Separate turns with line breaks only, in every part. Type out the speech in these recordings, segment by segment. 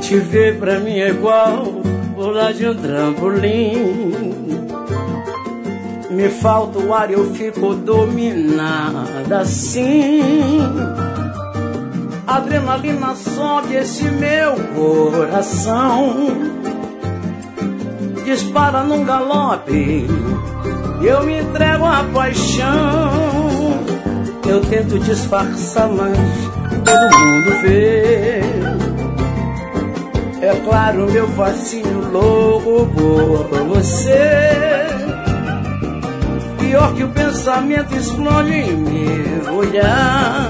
Te ver pra mim é igual pular de um trampolim. Me falta o ar e eu fico dominada assim. Adrenalina sobe esse meu coração, dispara num galope, eu me entrego à paixão. Eu tento disfarçar, mas todo mundo vê. É claro, meu fascínio louco por você. Pior que o pensamento explode em meu olhar.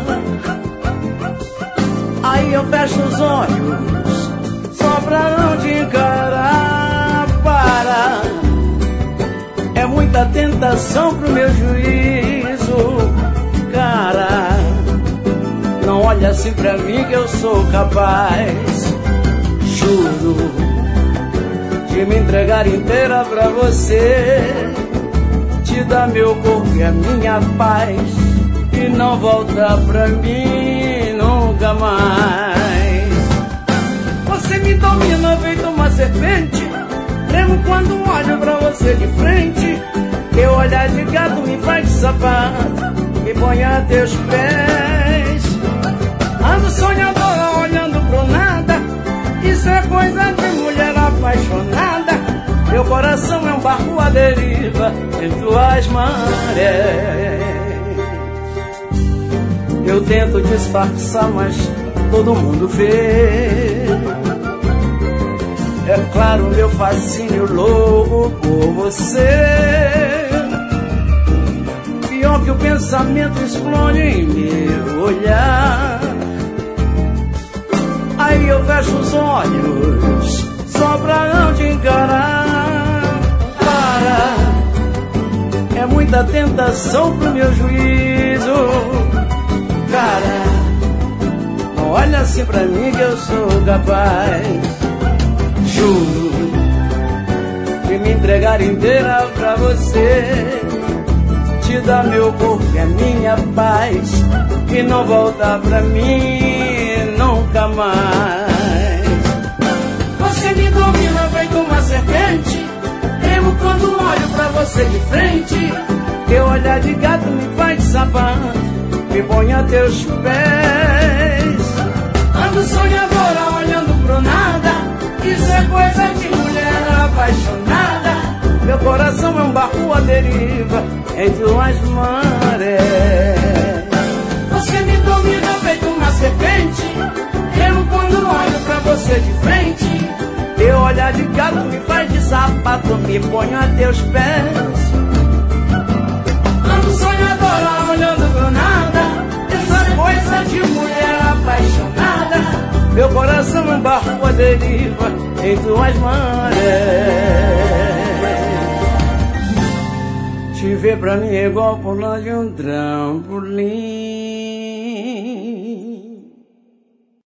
Aí eu fecho os olhos só pra não te encarar. Para, é muita tentação pro meu juízo. Cara, não olha assim pra mim que eu sou capaz, juro, de me entregar inteira pra você, te dar meu corpo e a minha paz, e não voltar pra mim nunca mais. Você me domina feito uma serpente, tremo quando olho pra você de frente. Teu olhar de gato me faz de sapato, me põe a teus pés. Ando sonhadora olhando pro nada, isso é coisa de mulher apaixonada. Meu coração é um barco à deriva em tuas marés. Eu tento disfarçar, mas todo mundo vê. É claro, meu fascínio louco por você. Pior que o pensamento explode em meu olhar. Aí eu fecho os olhos só pra não te encarar. Para, é muita tentação pro meu juízo. Cara, não olha assim pra mim que eu sou capaz, juro, de me entregar inteira pra você, te dar meu corpo e a minha paz, e não voltar pra mim nunca mais. Você me domina feito uma serpente, tremo quando olho pra você de frente. Teu olhar de gato me faz de sapato, me põe a teus pés. Ando sonhadora olhando pro nada, isso é coisa de mulher apaixonada. Meu coração é um barco à deriva em tuas marés. Você me domina feito uma serpente, tremo quando olho pra você de frente. Teu olhar de gato me faz de sapato, me põe a teus pés. Ando sonhadora olhando pro nada, essa coisa de mulher apaixonada. Meu coração é um barco à deriva em tuas marés. Te ver pra mim é igual pular de um trampolim.